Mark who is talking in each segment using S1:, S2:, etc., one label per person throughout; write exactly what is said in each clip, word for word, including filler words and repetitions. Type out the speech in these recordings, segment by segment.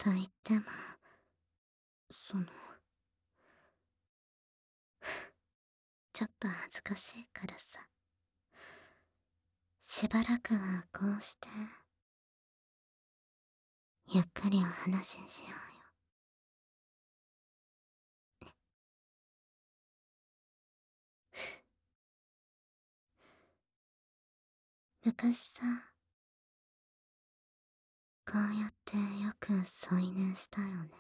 S1: と言っても、その、ちょっと恥ずかしいからさ。しばらくはこうして、ゆっくりお話ししようよ。昔さ、こうやってよく添い寝したよね。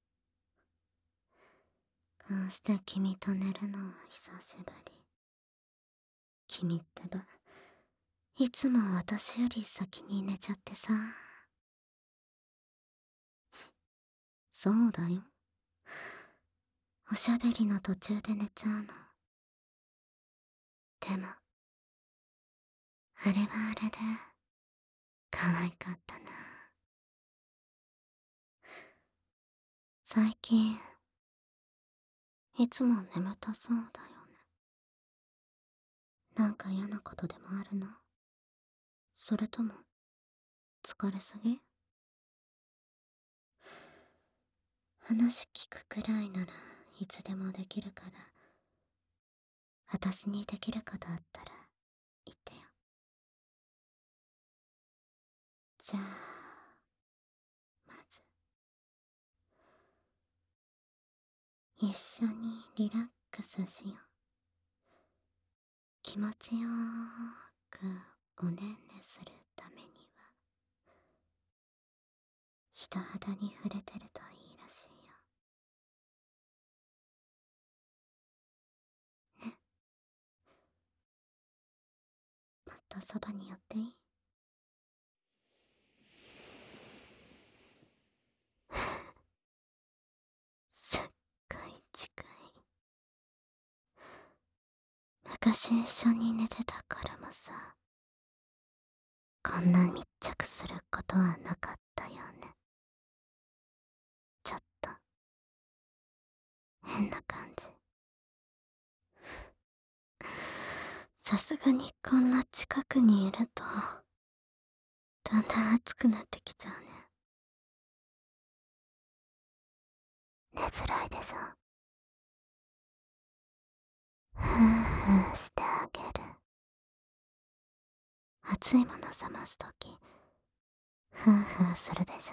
S1: こうして君と寝るのは久しぶり。君ってば、いつも私より先に寝ちゃってさ。そうだよ。おしゃべりの途中で寝ちゃうの。でも、あれはあれで、可愛かったな。最近、いつも眠たそうだよね。なんか嫌なことでもあるの？それとも、疲れすぎ？話聞くくらいならいつでもできるから、私にできることあったら言ってよ。じゃあ、まず、一緒にリラックスしよう。気持ちよーくおねんねするためには、人肌に触れてるといいらしいよ。ね。もっとそばに寄っていい？すっごい近い。昔一緒に寝てたからもさ、こんな密着することはなかったよね。ちょっと変な感じ。さすがにこんな近くにいると、だんだん暑くなってきちゃうね。寝づらいでしょ。ふーふーしてあげる。熱いもの冷ますとき、ふーふーするでしょ。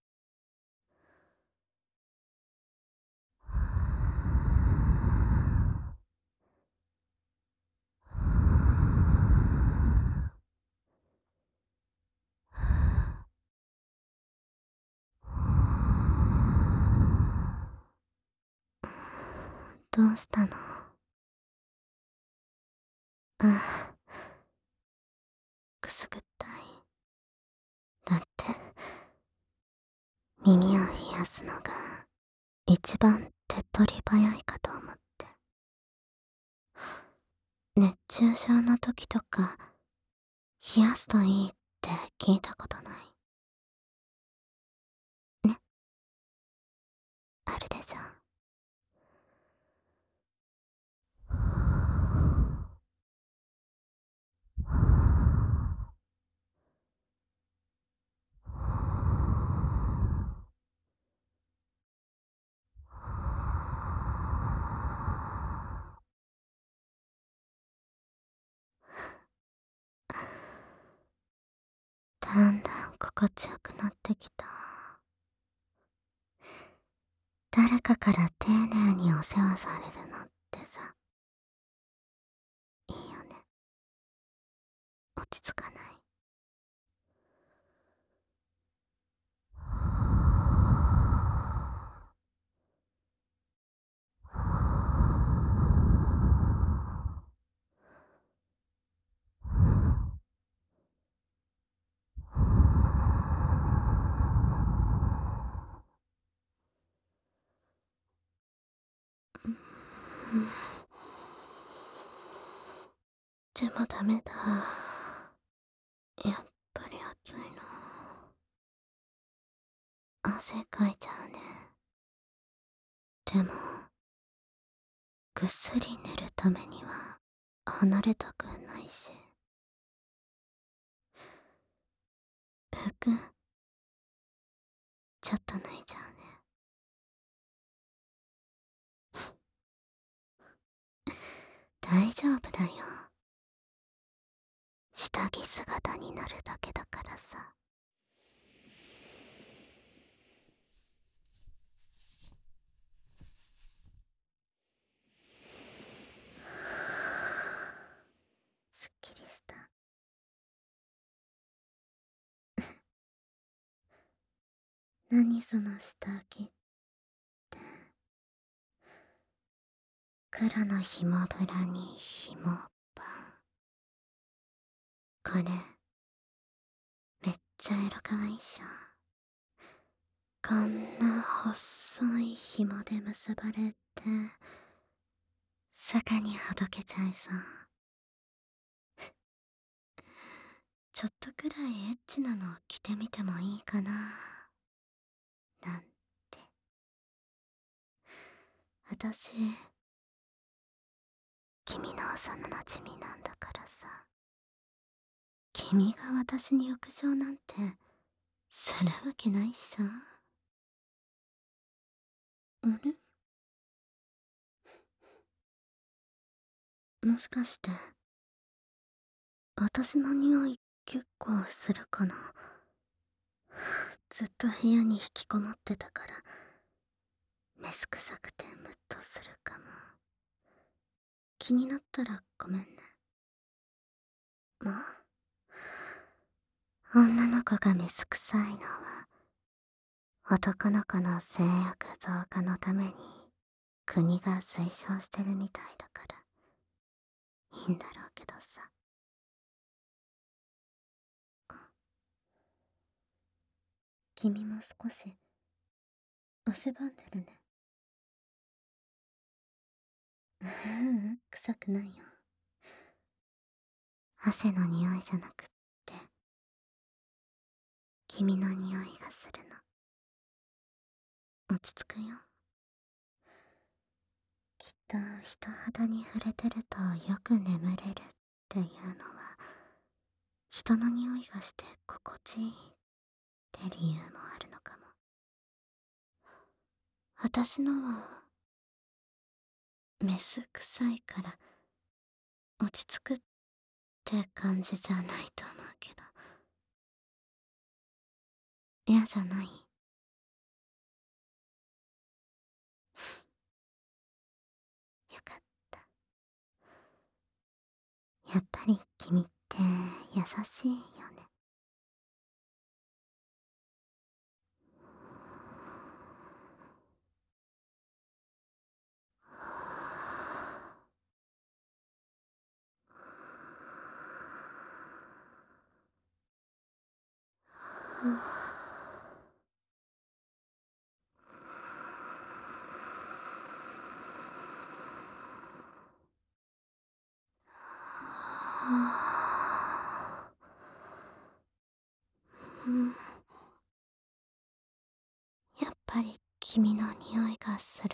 S1: どうしたの？ああ、くすぐったい。だって、耳を冷やすのが一番手っ取り早いかと思って。熱中症の時とか、冷やすといいって聞いたことない？ね、あるでしょ。だんだん心地よくなってきた。誰かから丁寧にお世話されるのってさ、いいよね。落ち着かない？うん、でもダメだ。やっぱり暑いな。汗かいちゃうね。でも、ぐっすり寝るためには離れたくないし。服ちょっと脱いじゃうね。大丈夫だよ。下着姿になるだけだからさ。すっきりした。何その下着って。黒の紐ブラに紐パン。これめっちゃエロかわいいっしょ。こんな細い紐で結ばれて坂にほどけちゃいそう。ちょっとくらいエッチなの着てみてもいいかななんて。私君の幼なじみなんだからさ。君が私に浴場なんてするわけないっしょ。あれ、もしかして私の匂い結構するかな。ずっと部屋に引きこもってたからメス臭くてムッとするかも。気になったらごめんね。まあ女の子がメス臭いのは男の子の性欲増加のために国が推奨してるみたいだからいいんだろうけどさ。君も少し汗ばんでるね。ううん臭くないよ。汗の匂いじゃなくって君の匂いがするの。落ち着くよ。きっと人肌に触れてるとよく眠れるっていうのは人の匂いがして心地いいって理由もあるのかも。私のはメス臭いから落ち着くって感じじゃないと思うけど。嫌じゃない？よかった。やっぱり君って優しいよね。うん、やっぱり君の匂いがする。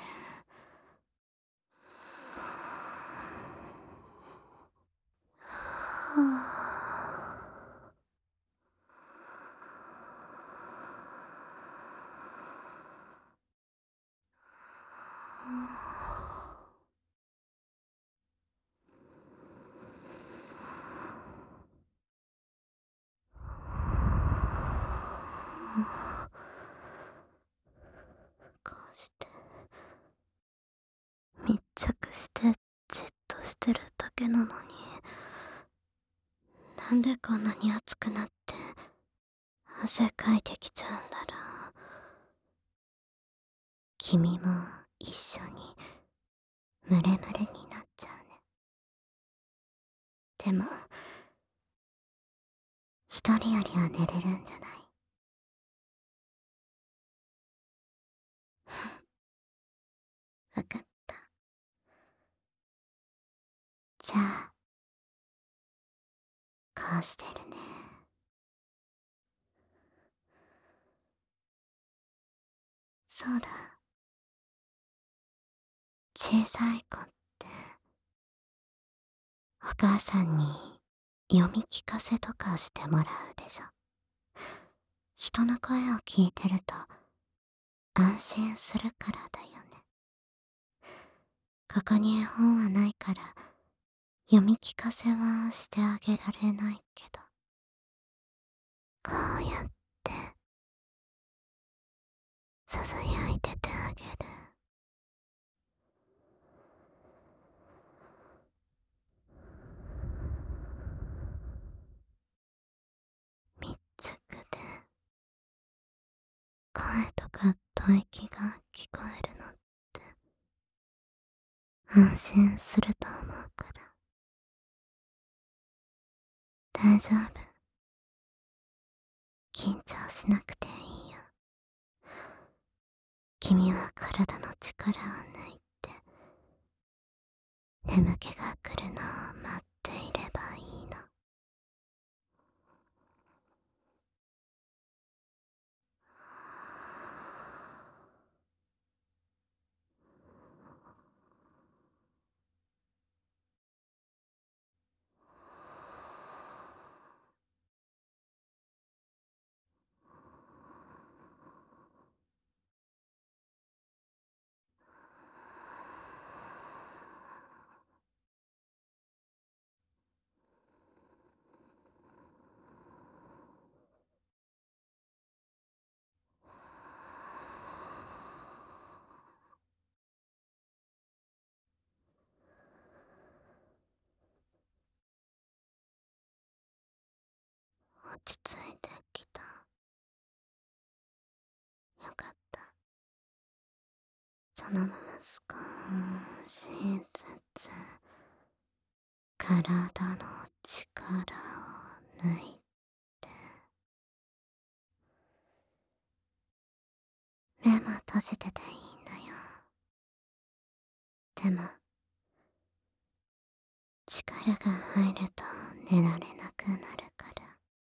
S1: こうして密着してじっとしてるだけなのになんでこんなに熱くなって汗かいてきちゃうんだろう。君も一緒にムレムレになっちゃうね。でも一人よりは寝れるんじゃない？わかった。じゃあこうしてるね。そうだ、小さい子ってお母さんに読み聞かせとかしてもらうでしょ。人の声を聞いてると安心するからだよね。ここに絵本はないから読み聞かせはしてあげられないけど、こうやってささやいててあげる。みっつくで声とか吐息が聞こえるのって安心すると思うから。大丈夫。緊張しなくていいよ。君は体の力を抜いて眠気が来るのを待っていればいいの。落ち着いてきた。よかった。そのまま少しずつ体の力を抜いて、目も閉じてていいんだよ。でも力が入ると寝られなくなるから、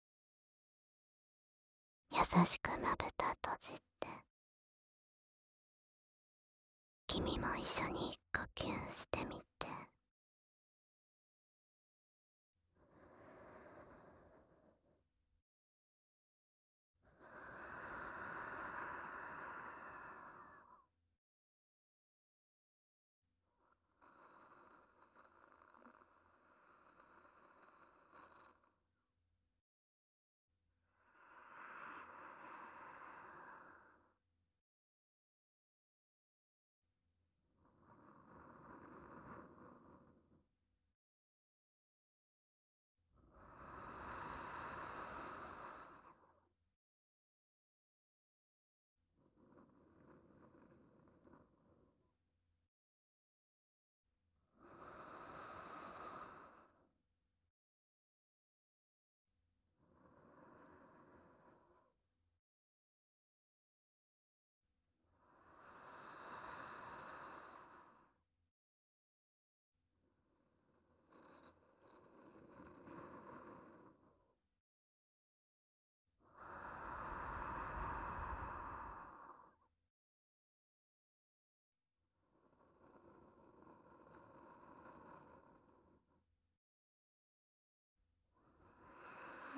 S1: 優しくまぶた閉じて、君も一緒に呼吸してみて。うん。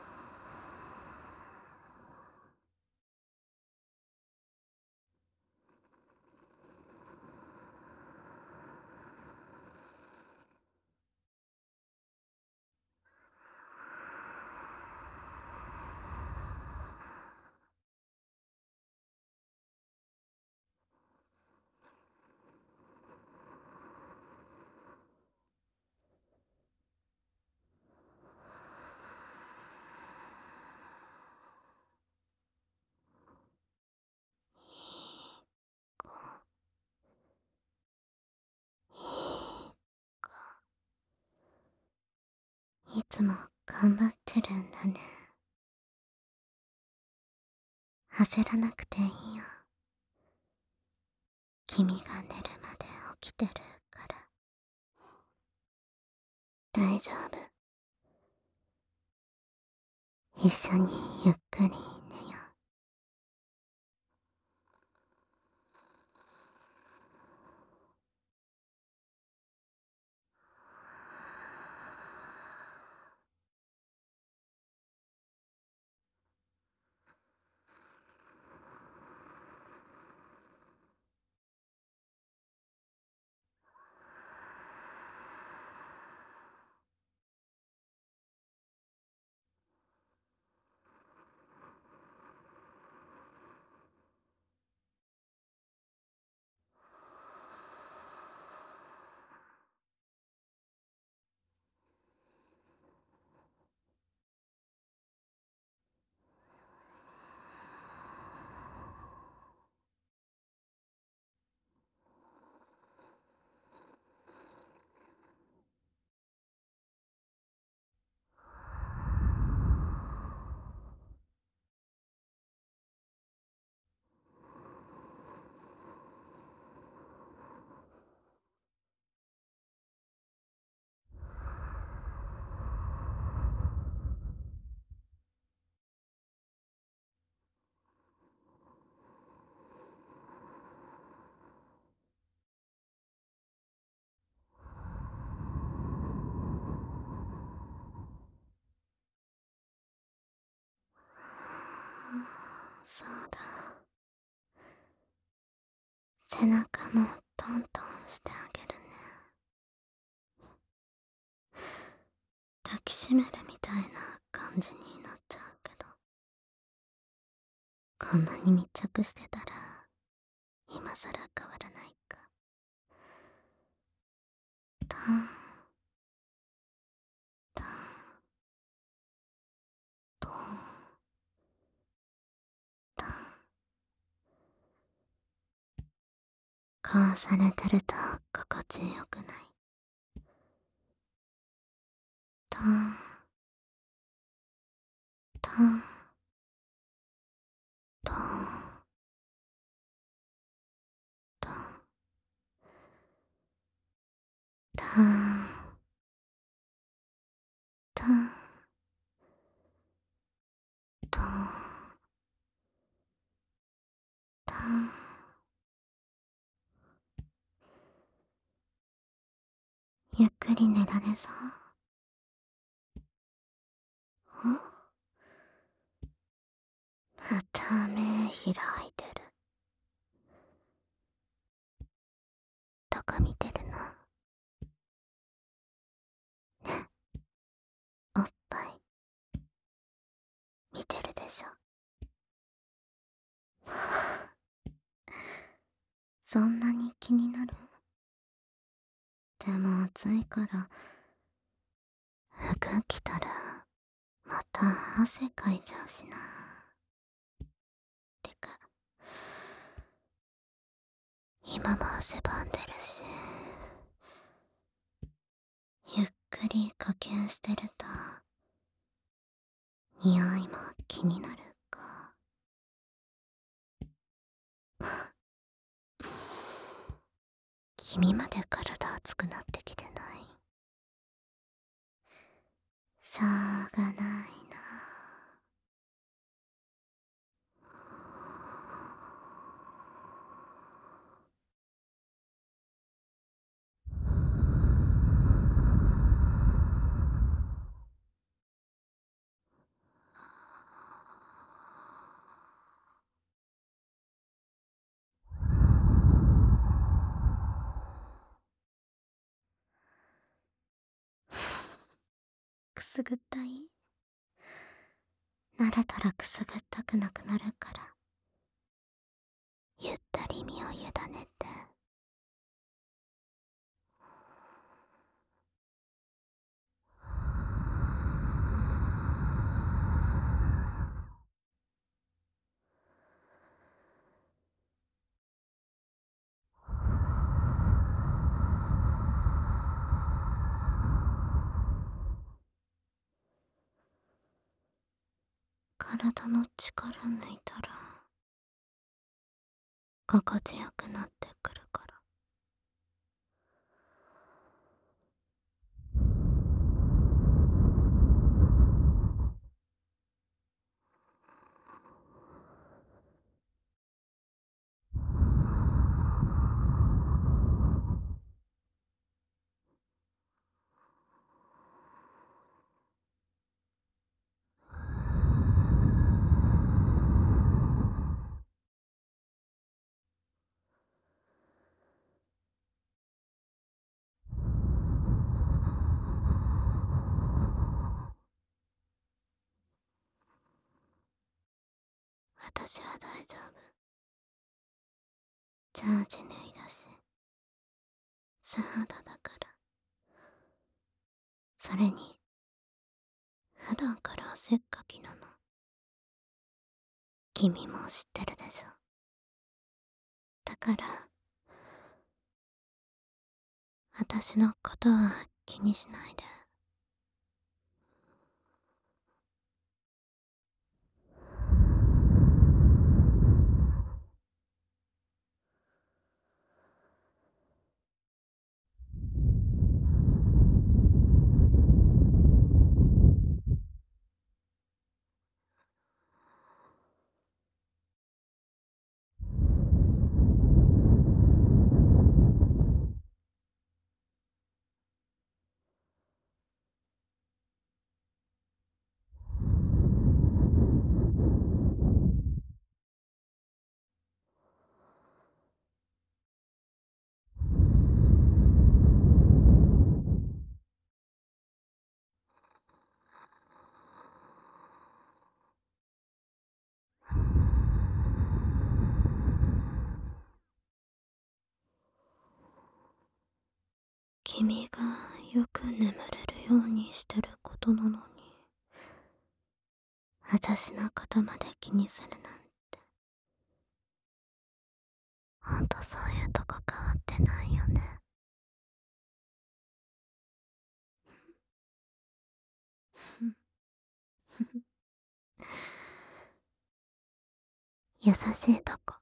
S1: いつも頑張ってるんだね。焦らなくていいよ。君が寝るまで起きてるから。大丈夫。一緒にゆっくり寝よそうだ。背中もトントンしてあげるね。抱きしめるみたいな感じになっちゃうけど、こんなに密着してたら今さら変わらないか。トントントントン。こうされてると心地よくない？トントントントントントントントン。ゆっくり寝られそう？ん？また目開いてる。どこ見てるの？ね、おっぱい見てるでしょ。そんなに気になる？でも暑いから服着たらまた汗かいちゃうしな。てか今も汗ばんでるし、ゆっくり呼吸してると匂いも気になるか。君まで体熱くなってきてない？しょうがないな。くすぐったい？慣れたらくすぐったくなくなるから、ゆったり身を委ねて。体の力抜いたら心地よくなってくるから。私は大丈夫。ジャージ脱いだし、素肌だから。それに普段から汗っかきなの。君も知ってるでしょ。だから私のことは気にしないで。 君がよく眠れるようにしてることなのに、私のことまで気にするなんて。ほんとそういうとこ変わってないよね。優しいとこ。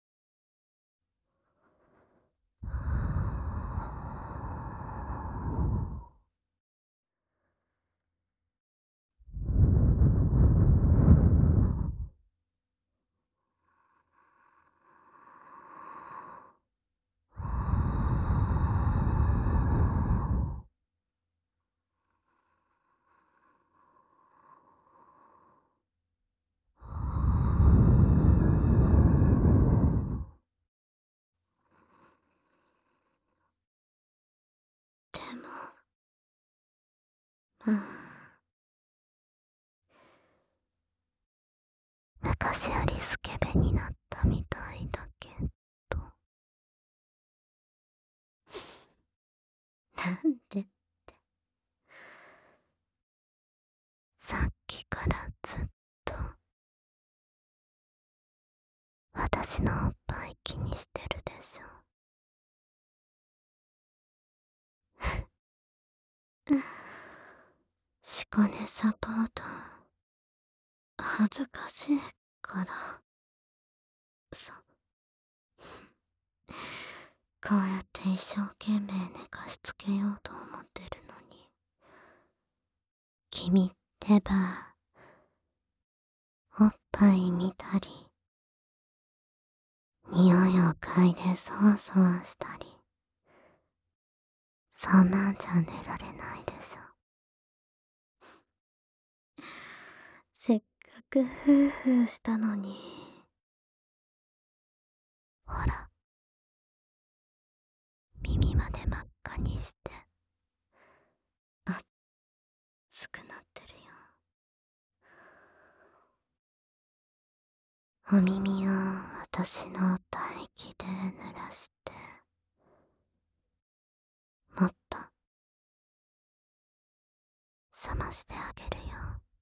S1: でも、まあ、昔よりスケベになったみたいだけど。なんでって、さっきからずっと私のおっぱい気にしてるでしょ。しこねサポート恥ずかしいから、そこうやって一生懸命寝かしつけようと思ってるのに、君ってばおっぱい見たり、匂いを嗅いでそわそわしたり、そんなんじゃ寝られないでしょ。せっかくフーフーしたのに。ほら、耳まで真っ赤にして、熱くなってるよ。お耳を私の唾液で濡らして、もっと冷ましてあげるよ。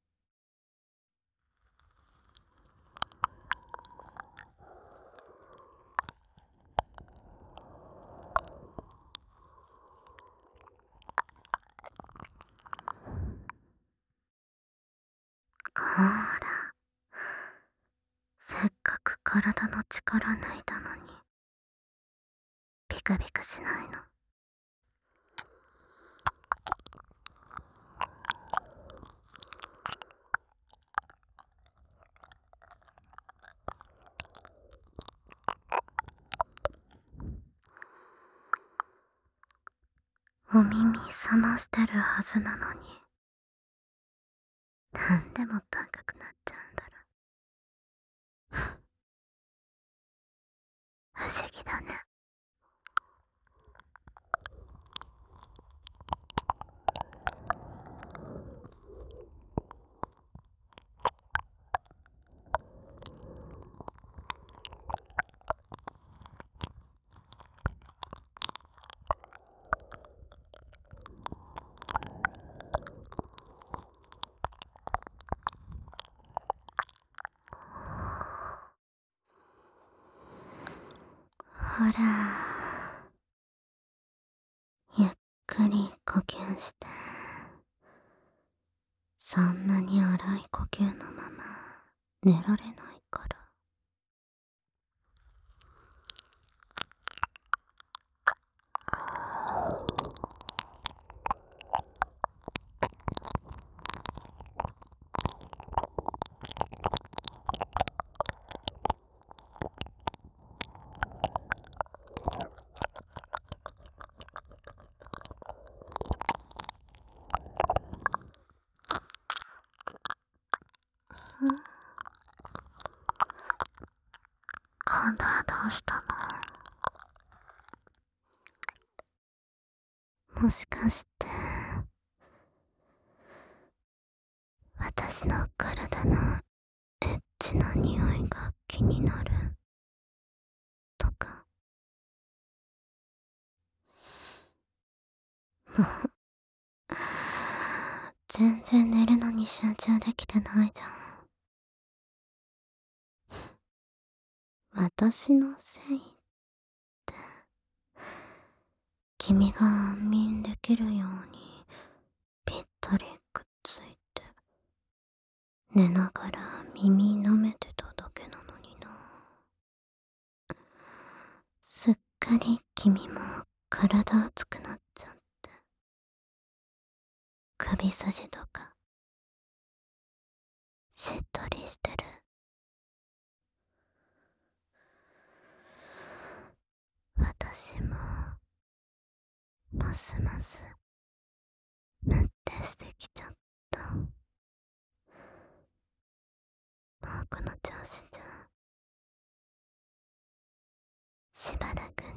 S1: ほーら、せっかく体の力抜いたのに、ビクビクしないの。お耳冷ましてるはずなのに、なんでもっと赤くなっちゃうんだろう。不思議だね。ほら、ゆっくり呼吸して。そんなに荒い呼吸のまま寝られないから。今度はどうしたの？もしかして私の体のエッチな匂いが気になるとか？ もう、全然寝るのに集中できてないじゃん。私のせいって、君が安眠できるようにぴったりくっついて、寝ながら耳舐めてただけなのにな。すっかり君も体熱くなっちゃって、首筋とかしっとりしてる。私もますますむってしてきちゃった。もうこの調子じゃしばらく